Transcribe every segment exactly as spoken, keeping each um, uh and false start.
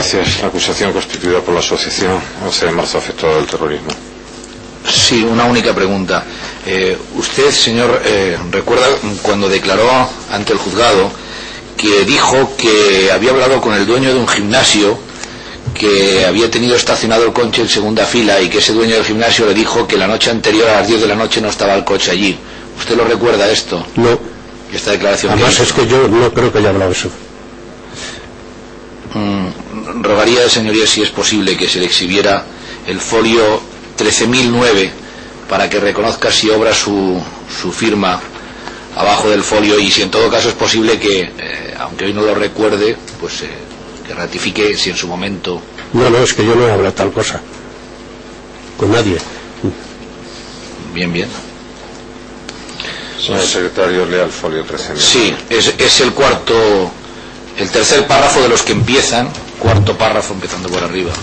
Gracias. La acusación constituida por la asociación once de marzo afectada del terrorismo. Sí, una única pregunta. Eh, usted, señor, eh, recuerda cuando declaró ante el juzgado que dijo que había hablado con el dueño de un gimnasio que había tenido estacionado el coche en segunda fila y que ese dueño del gimnasio le dijo que la noche anterior a las diez de la noche no estaba el coche allí. ¿Usted lo recuerda esto? No. Esta declaración. Además es que yo no creo que haya hablado eso. Mm, rogaría, señoría, si es posible que se le exhibiera el folio trece mil nueve para que reconozca si obra su, su firma abajo del folio, y si en todo caso es posible que, eh, aunque hoy no lo recuerde, pues eh, que ratifique si en su momento... No, no, es que yo no he hablado tal cosa con nadie. Bien, bien. Señor secretario, lea el folio trece mil. Sí, es, es el cuarto, el tercer párrafo de los que empiezan, cuarto párrafo empezando por arriba.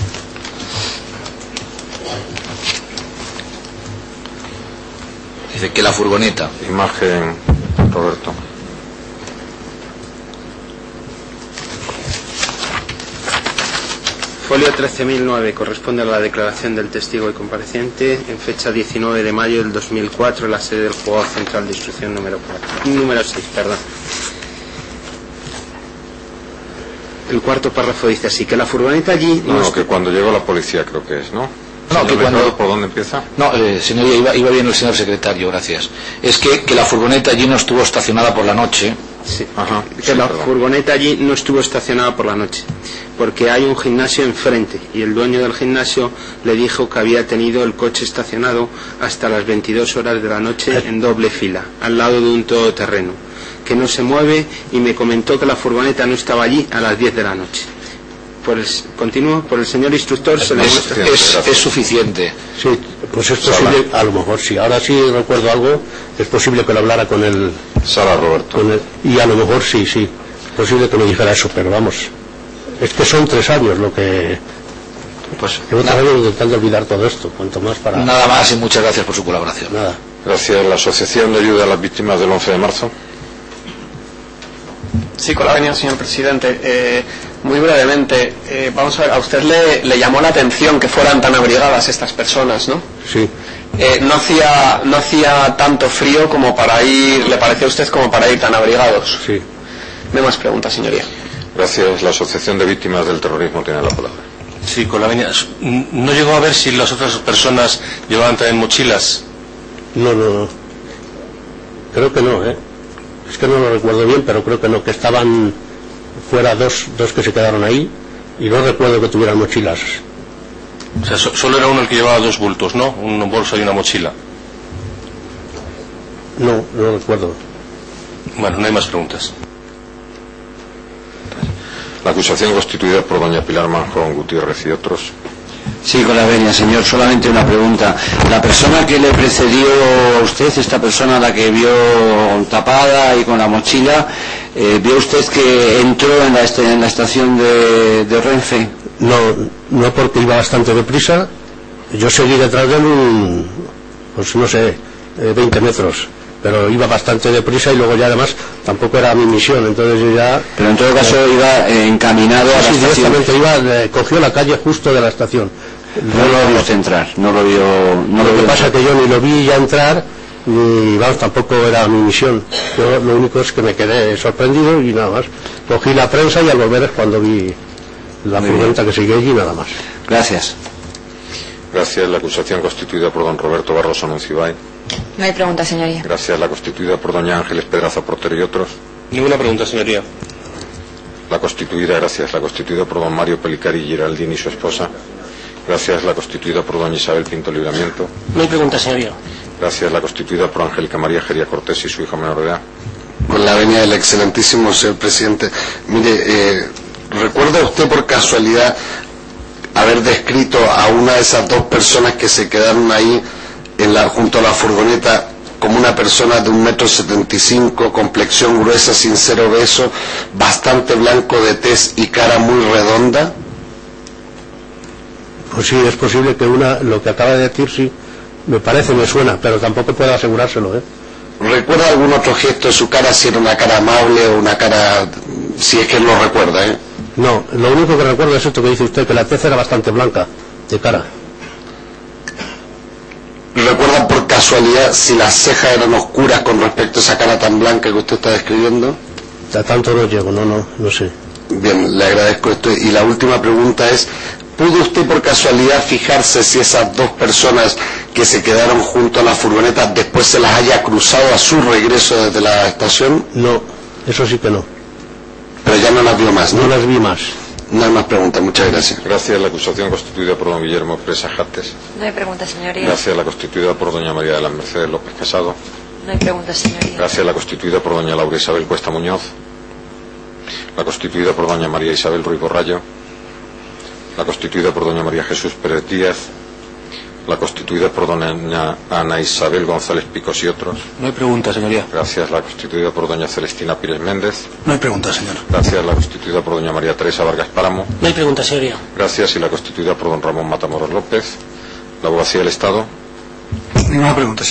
Dice que la furgoneta... Imagen, Roberto. Folio trece mil nueve corresponde a la declaración del testigo y compareciente en fecha diecinueve de mayo del dos mil cuatro en la sede del Juzgado Central de Instrucción número cuatro, número seis, perdón. El cuarto párrafo dice así, que la furgoneta allí... No, no, que cuando llegó la policía creo que es, ¿no? No, que cuando... ¿Por dónde empieza? No, eh, señoría, iba, iba bien el señor secretario, gracias. Es que, que la furgoneta allí no estuvo estacionada por la noche. Sí, Ajá, que sí, la perdón. furgoneta allí no estuvo estacionada por la noche, porque hay un gimnasio enfrente y el dueño del gimnasio le dijo que había tenido el coche estacionado hasta las veintidós horas de la noche en doble fila, al lado de un todoterreno, que no se mueve, y me comentó que la furgoneta no estaba allí a las diez de la noche. Por el, continúo, por el señor instructor se le Es, muestra... es, es suficiente. Sí, pues es posible, a lo mejor sí. Ahora sí recuerdo algo, es posible que lo hablara con el... Sala, Roberto. Con el y a lo mejor sí, sí. Es posible que me dijera eso, pero vamos. Es que son tres años lo que... Pues Llevo tres nada, años intentando olvidar todo esto, cuanto más para... nada más y muchas gracias por su colaboración. Nada. Gracias. La Asociación de Ayuda a las Víctimas del once de marzo. Sí, con la venia, señor presidente. Eh, muy brevemente, eh, vamos a ver, a usted le, le llamó la atención que fueran tan abrigadas estas personas, ¿no? Sí. Eh, no hacía no hacía tanto frío como para ir, ¿le pareció a usted como para ir tan abrigados? Sí. No hay más preguntas, señoría. Gracias. La Asociación de Víctimas del Terrorismo tiene la palabra. Sí, con la venia. ¿No llegó a ver si las otras personas llevaban también mochilas? No, no, no. Creo que no, ¿eh? Es que no lo recuerdo bien, pero creo que no, que estaban fuera dos, dos que se quedaron ahí, y no recuerdo que tuvieran mochilas. O sea, so, solo era uno el que llevaba dos bultos, ¿no? Un bolso y una mochila. No, no recuerdo. Bueno, no hay más preguntas. La acusación constituida por doña Pilar Manjón Gutiérrez y otros. Sí, con la venia, señor. Solamente una pregunta. La persona que le precedió a usted, esta persona a la que vio tapada y con la mochila, eh, ¿vio usted que entró en la, este, en la estación de, de Renfe? No, no, porque iba bastante deprisa. Yo seguí detrás de él un, pues no sé, eh, veinte metros. Pero iba bastante deprisa y luego ya además tampoco era mi misión, entonces yo ya... Pero en todo caso eh, iba eh, encaminado a la sí, estación. directamente iba, eh, cogió la calle justo de la estación. No lo vio usted entrar, no lo vio... No lo lo que vio pasa es entrar. que yo ni lo vi ya entrar, ni vamos, tampoco era mi misión. Yo lo único es que me quedé sorprendido y nada más. Cogí la prensa y al volver es cuando vi la furgoneta que sigue allí, nada más. Gracias. Gracias. La acusación constituida por don Roberto Barroso Monsiváis. No hay pregunta, señoría. Gracias. La constituida por doña Ángeles Pedraza Portero y otros. Ninguna pregunta, señoría. La constituida, gracias. La constituida por don Mario Pelicari Giraldini y su esposa. Gracias. La constituida por doña Isabel Pinto Libramiento. No hay pregunta, señoría. Gracias. La constituida por Angélica María Geria Cortés y su hija menor de edad. Con la venia del excelentísimo señor presidente. Mire, eh, ¿recuerda usted por casualidad haber descrito a una de esas dos personas que se quedaron ahí en la, junto a la furgoneta como una persona de un metro setenta y cinco, complexión gruesa, sin ser obeso, bastante blanco de tez y cara muy redonda? Pues sí, es posible que una, lo que acaba de decir, sí, me parece, me suena, pero tampoco puedo asegurárselo, ¿eh? ¿Recuerda algún otro gesto de su cara, si era una cara amable o una cara, si es que él lo recuerda, eh? No, lo único que recuerdo es esto que dice usted, que la tez era bastante blanca, de cara. ¿Recuerda por casualidad si las cejas eran oscuras con respecto a esa cara tan blanca que usted está describiendo? A tanto no llego, no, no, no sé. Bien, le agradezco esto. Y la última pregunta es, ¿pudo usted por casualidad fijarse si esas dos personas que se quedaron junto a la furgoneta después se las haya cruzado a su regreso desde la estación? No, eso sí que no. Pero ya no las vio más, ¿no? No las vi más. No hay más preguntas, muchas gracias. Gracias. La acusación constituida por don Guillermo Presa Jates. No hay pregunta, señoría. Gracias. La constituida por doña María de las Mercedes López Casado. No hay pregunta, señoría. Gracias. La constituida por doña Laura Isabel Cuesta Muñoz. La constituida por doña María Isabel Ruiz Borrallo. La constituida por doña María Jesús Pérez Díaz. La constituida por doña Ana Isabel González Picos y otros. No hay pregunta, señoría. Gracias. La constituida por doña Celestina Pires Méndez. No hay pregunta, señor. Gracias. La constituida por doña María Teresa Vargas Páramo. No hay pregunta, señoría. Gracias. Y la constituida por don Ramón Matamoros López. La abogacía del Estado. Ninguna pregunta,